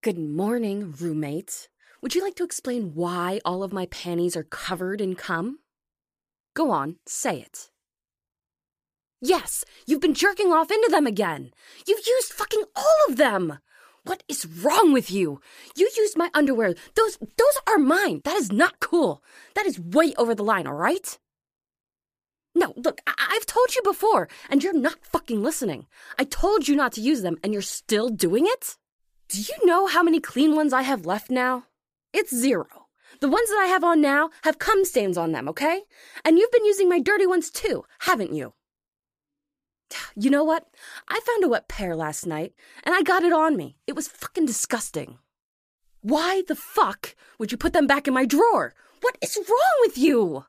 Good morning, roommate. Would you like to explain why all of my panties are covered in cum? Go on, say it. Yes, you've been jerking off into them again. You've used fucking all of them. What is wrong with you? You used my underwear. Those are mine. That is not cool. That is way over the line, all right? No, look, I've told you before, and you're not fucking listening. I told you not to use them, and you're still doing it? Do you know how many clean ones I have left now? It's 0. The ones that I have on now have cum stains on them, okay? And you've been using my dirty ones too, haven't you? You know what? I found a wet pair last night, and I got it on me. It was fucking disgusting. Why the fuck would you put them back in my drawer? What is wrong with you?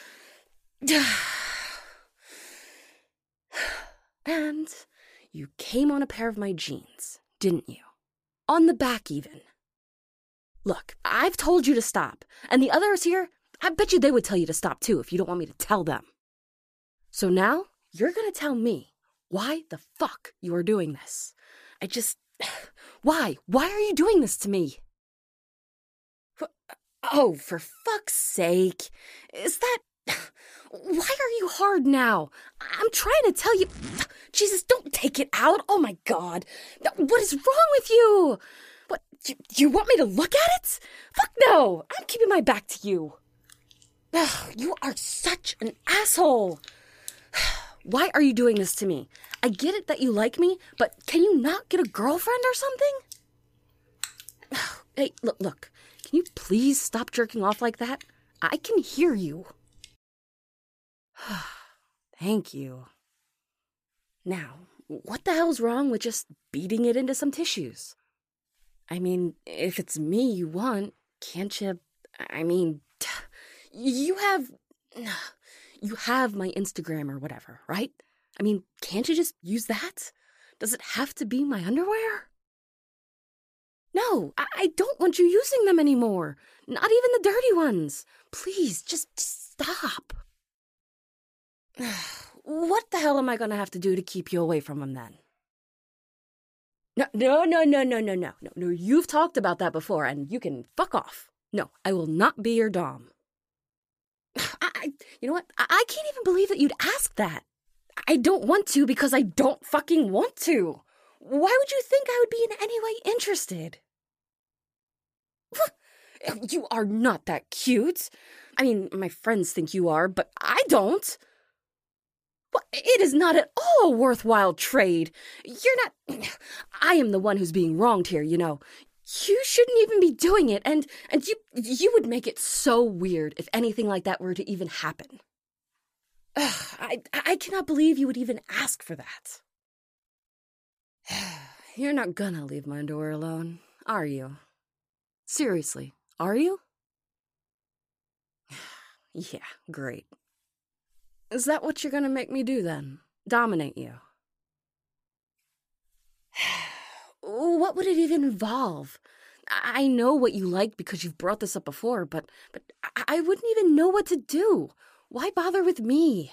And you came on a pair of my jeans, didn't you? On the back, even. Look, I've told you to stop, and the others here, I bet you they would tell you to stop too if you don't want me to tell them. So now, you're gonna tell me why the fuck you are doing this. Why? Why are you doing this to me? Oh, for fuck's sake. Is that... Why are you hard now? I'm trying to tell you... Jesus, don't take it out. Oh my God. What is wrong with you? What, you want me to look at it? Fuck no. I'm keeping my back to you. You are such an asshole. Why are you doing this to me? I get it that you like me, but can you not get a girlfriend or something? Hey, look. Can you please stop jerking off like that? I can hear you. Thank you. Now, what the hell's wrong with just beating it into some tissues? I mean, if it's me you want, can't you... you have my Instagram or whatever, right? I mean, can't you just use that? Does it have to be my underwear? No, I don't want you using them anymore. Not even the dirty ones. Please, just stop. What the hell am I going to have to do to keep you away from them then? No, you've talked about that before, and you can fuck off. No, I will not be your dom. You know what? I can't even believe that you'd ask that. I don't want to because I don't fucking want to. Why would you think I would be in any way interested? You are not that cute. I mean, my friends think you are, but I don't. Well, it is not at all a worthwhile trade. I am the one who's being wronged here, you know. You shouldn't even be doing it, and you would make it so weird if anything like that were to even happen. I cannot believe you would even ask for that. You're not gonna leave my underwear alone, are you? Seriously, are you? Yeah, great. Is that what you're gonna make me do then? Dominate you? What would it even involve? I know what you like because you've brought this up before, but I wouldn't even know what to do. Why bother with me?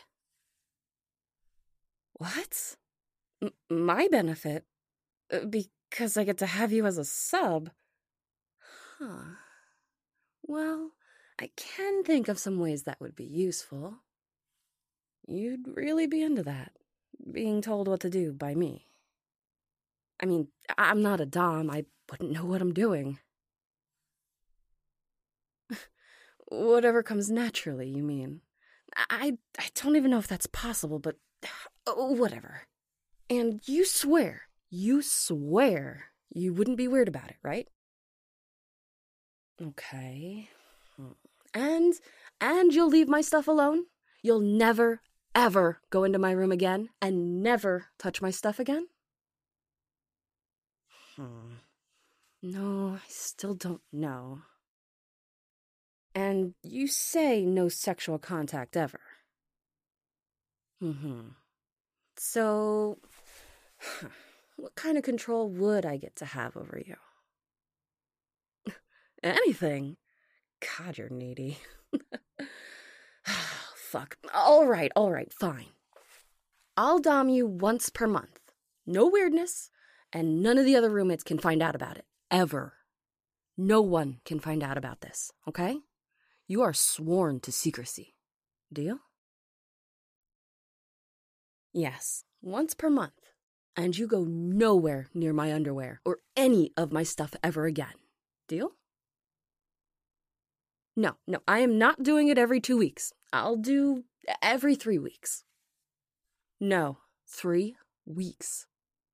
What? My benefit? Because I get to have you as a sub? Huh. Well, I can think of some ways that would be useful. You'd really be into that, being told what to do by me. I mean, I'm not a dom. I wouldn't know what I'm doing. Whatever comes naturally, you mean? I don't even know if that's possible, but whatever. And you swear you wouldn't be weird about it, right? Okay. And you'll leave my stuff alone? You'll never, ever go into my room again and never touch my stuff again? No, I still don't know. And you say no sexual contact ever. So, what kind of control would I get to have over you? Anything. God, you're needy. Fuck. All right, fine. I'll dom you once per month. No weirdness, and none of the other roommates can find out about it. ever. No one can find out about this, okay? You are sworn to secrecy. Deal? Yes, once per month. And you go nowhere near my underwear or any of my stuff ever again. Deal? No, I am not doing it every 2 weeks. I'll do every 3 weeks. No, 3 weeks.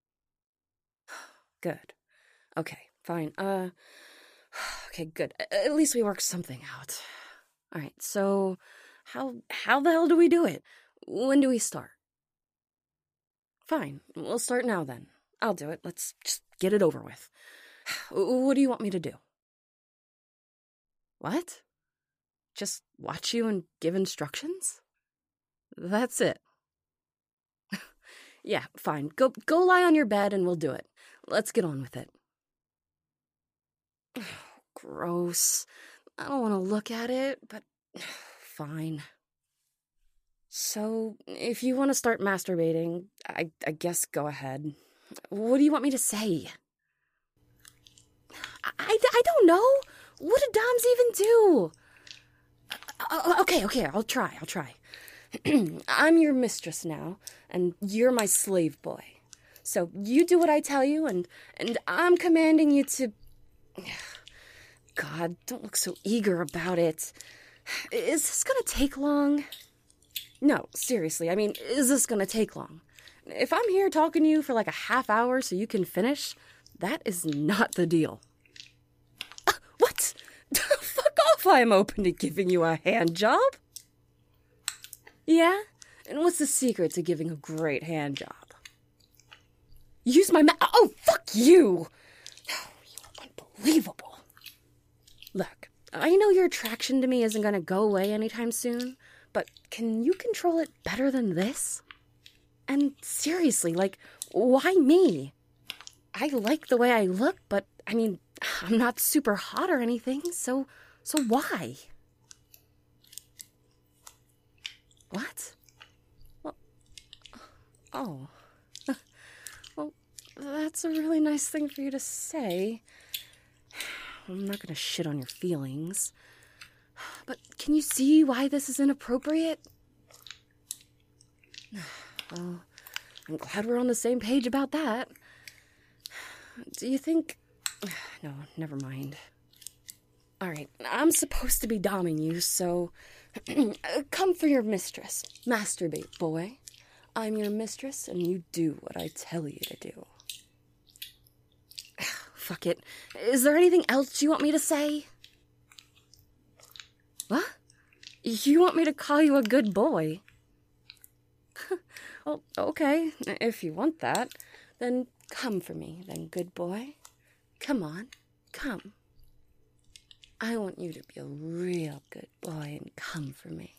Good. Okay, fine. Okay, good. At least we worked something out. All right, so how the hell do we do it? When do we start? Fine, we'll start now then. I'll do it. Let's just get it over with. What do you want me to do? What? Just watch you and give instructions? That's it. Yeah, fine. Go lie on your bed and we'll do it. Let's get on with it. Gross. I don't want to look at it, but fine. So, if you want to start masturbating, I guess go ahead. What do you want me to say? I don't know. What do Doms even do? Okay, I'll try. I'm your mistress now, and you're my slave boy. So you do what I tell you, and I'm commanding you to... God, don't look so eager about it. Is this gonna take long? No, seriously, I mean, is this gonna take long? If I'm here talking to you for like a half hour so you can finish, that is not the deal. What? Fuck off, I'm open to giving you a hand job. Yeah? And what's the secret to giving a great hand job? Use my oh, fuck you! You're unbelievable. Look, I know your attraction to me isn't gonna go away anytime soon, but can you control it better than this? And seriously, like, why me? I like the way I look, but, I mean, I'm not super hot or anything, so why? What? Well, oh. Well, that's a really nice thing for you to say. I'm not gonna shit on your feelings. But can you see why this is inappropriate? Well, I'm glad we're on the same page about that. Do you think... No, never mind. All right, I'm supposed to be doming you, so... Come for your mistress. Masturbate, boy. I'm your mistress, and you do what I tell you to do. Fuck it. Is there anything else you want me to say? What? You want me to call you a good boy? Well, okay, if you want that, then come for me, then, good boy. Come on, come. I want you to be a real good boy and come for me.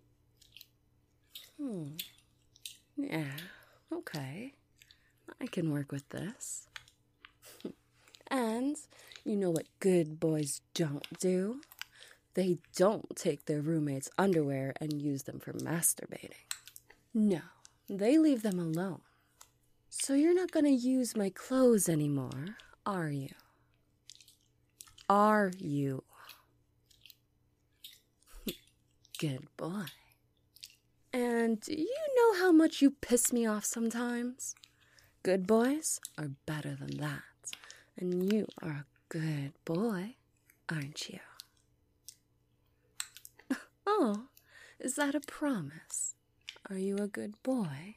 Yeah, okay. I can work with this. And you know what good boys don't do? They don't take their roommate's underwear and use them for masturbating. No, they leave them alone. So you're not going to use my clothes anymore, are you? Are you? Good boy. And do you know how much you piss me off sometimes? Good boys are better than that. And you are a good boy, aren't you? Oh, is that a promise? Are you a good boy?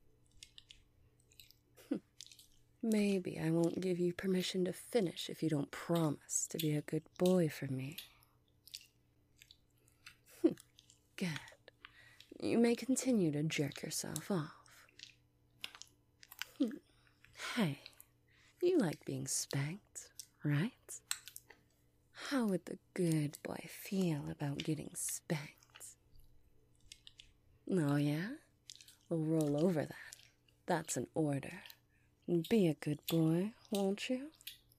Maybe I won't give you permission to finish if you don't promise to be a good boy for me. Good. You may continue to jerk yourself off. Hey, you like being spanked, right? How would the good boy feel about getting spanked? Oh, yeah? Well, roll over then. That's an order. Be a good boy, won't you?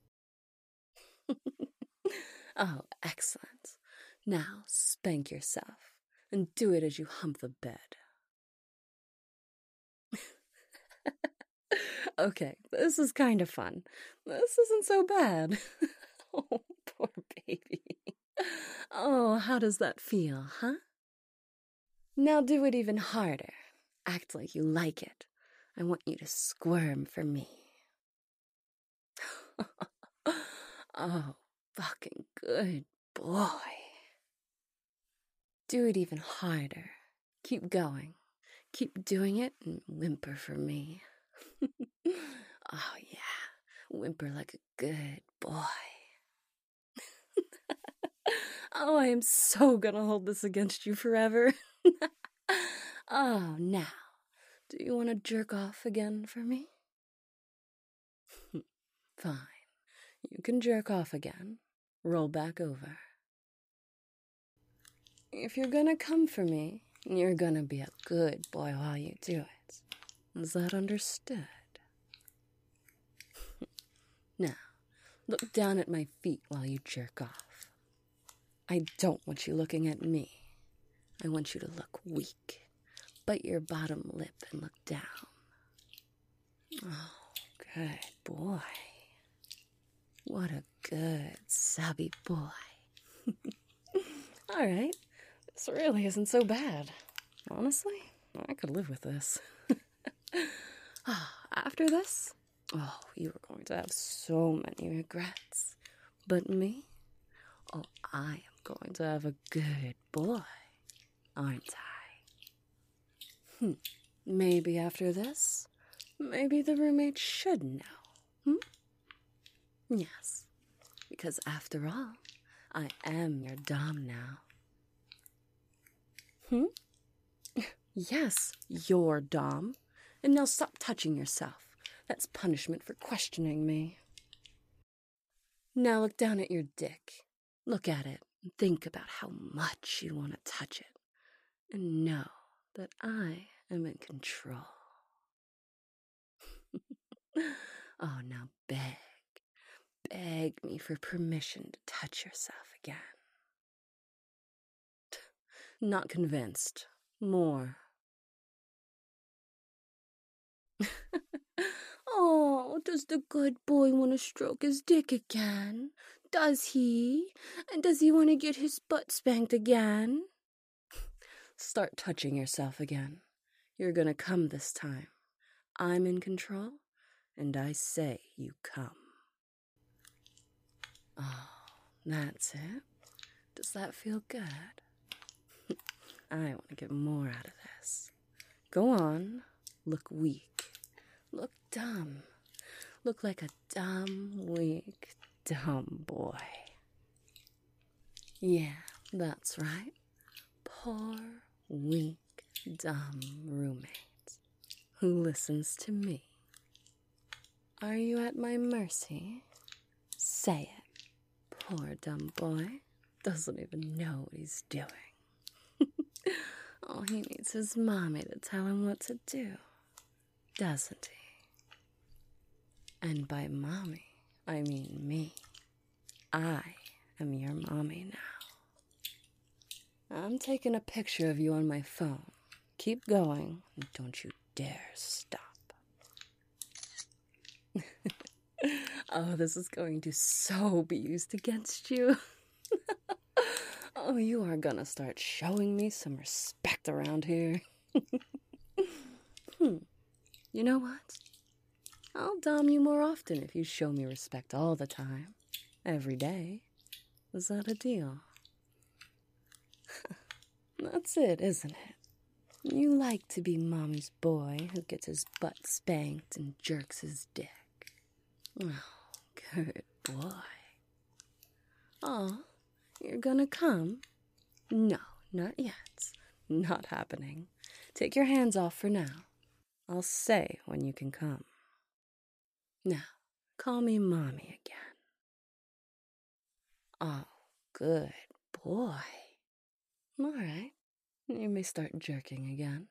Oh, excellent. Now spank yourself, and do it as you hump the bed. Okay, this is kind of fun. This isn't so bad. Oh, poor baby. Oh, how does that feel, huh? Now do it even harder. Act like you like it. I want you to squirm for me. Oh, fucking good boy. Do it even harder. Keep going. Keep doing it and whimper for me. Oh, yeah. Whimper like a good boy. Oh, I am so gonna hold this against you forever. Oh, now, do you want to jerk off again for me? Fine. You can jerk off again. Roll back over. If you're gonna come for me, you're gonna be a good boy while you do it. Is that understood? Now, look down at my feet while you jerk off. I don't want you looking at me. I want you to look weak. Bite your bottom lip and look down. Oh, good boy. What a good, subby boy. All right, this really isn't so bad. Honestly, I could live with this. After this, oh, you are going to have so many regrets. But me? Oh, I am going to have a good boy, aren't I? Maybe after this, maybe the roommate should know. Yes, because after all, I am your dom now. Yes, your dom. And now stop touching yourself. That's punishment for questioning me. Now look down at your dick. Look at it and think about how much you want to touch it. And know that I am in control. Oh, now beg me for permission to touch yourself again. Not convinced. More. Oh, does the good boy want to stroke his dick again? Does he? And does he want to get his butt spanked again? Start touching yourself again. You're gonna come this time. I'm in control, and I say you come. Oh, that's it? Does that feel good? I want to get more out of this. Go on. Look weak. Look dumb. Look like a dumb, weak, dumb boy. Yeah, that's right. Poor, weak, dumb roommate who listens to me. Are you at my mercy? Say it. Poor dumb boy doesn't even know what he's doing. Oh, he needs his mommy to tell him what to do, doesn't he? And by mommy, I mean me. I am your mommy now. I'm taking a picture of you on my phone. Keep going, and don't you dare stop. Oh, this is going to so be used against you. Oh, you are gonna start showing me some respect around here. You know what? I'll dom you more often if you show me respect all the time. Every day. Is that a deal? That's it, isn't it? You like to be mommy's boy who gets his butt spanked and jerks his dick. Oh, good boy. Oh, you're gonna come? No, not yet. Not happening. Take your hands off for now. I'll say when you can come. Now, call me mommy again. Oh, good boy. All right, you may start jerking again.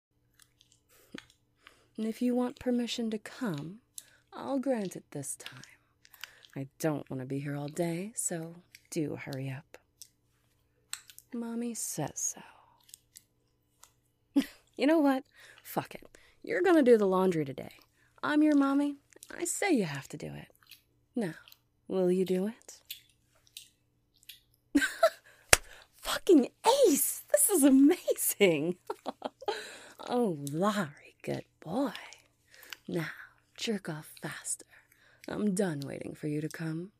And if you want permission to come, I'll grant it this time. I don't want to be here all day, so do hurry up. Mommy says so. You know what? Fuck it. You're gonna do the laundry today. I'm your mommy. I say you have to do it. Now, will you do it? Fucking ace! This is amazing! Oh, Larry, good boy. Now, jerk off faster. I'm done waiting for you to come.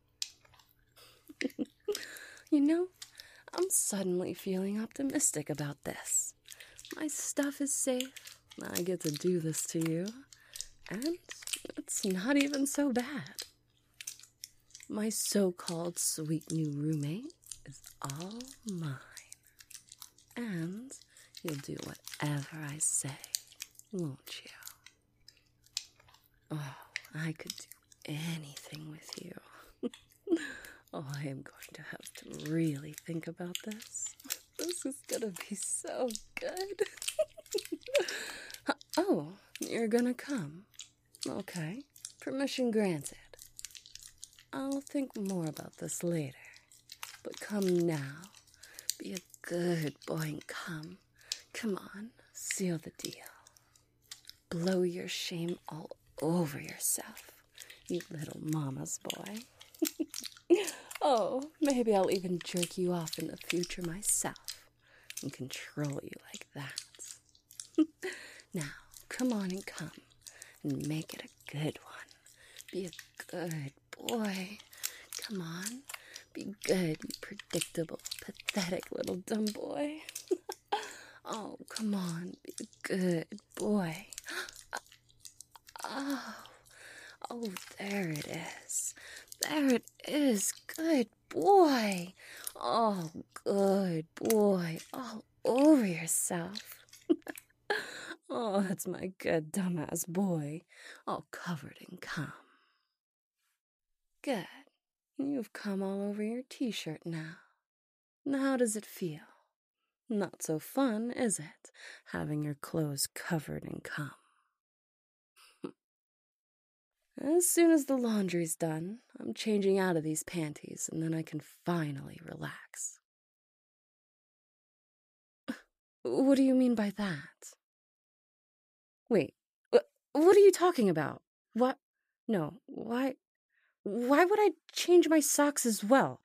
You know, I'm suddenly feeling optimistic about this. My stuff is safe. I get to do this to you. And it's not even so bad. My so-called sweet new roommate is all mine. And you'll do whatever I say, won't you? Oh, I could do anything with you. Oh, I am going to have to really think about this. This is gonna be so good. Oh, you're gonna come. Okay, permission granted. I'll think more about this later. But come now. Be a good boy and come. Come on, seal the deal. Blow your shame all over yourself, you little mama's boy. Oh, maybe I'll even jerk you off in the future myself and control you like that. Now, come on and come and make it a good one. Be a good boy. Come on, be good, you predictable, pathetic little dumb boy. Oh, come on, be a good boy. Oh, there it is. There it is. Good boy. Oh, good boy. All over yourself. Oh, that's my good dumbass boy. All covered in cum. Good. You've cum all over your t-shirt now. Now, how does it feel? Not so fun, is it? Having your clothes covered in cum. As soon as the laundry's done, I'm changing out of these panties, and then I can finally relax. What do you mean by that? Wait, what are you talking about? What? No, why would I change my socks as well?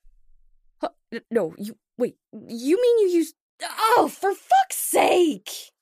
No, you mean you used... Oh, for fuck's sake!